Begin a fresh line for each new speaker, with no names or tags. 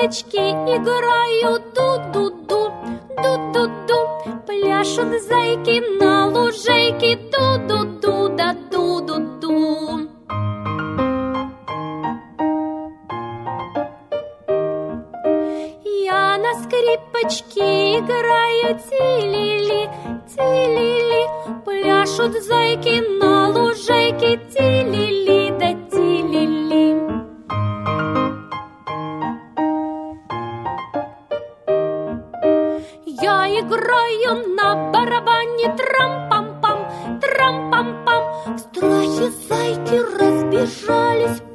зайчики играют ду-ду-ду, ду-ду-ду. Пляшут зайки на лужайке ду-ду-ду, да ду-ду-ду. Я на скрипочке играю ти-ли-ли, ти-ли-ли. Пляшут зайки на лужайке ти-ли-ли, да ти-ли-ли. Я играю на барабане трам-пам-пам, трам-пам-пам. В страхе зайки разбежались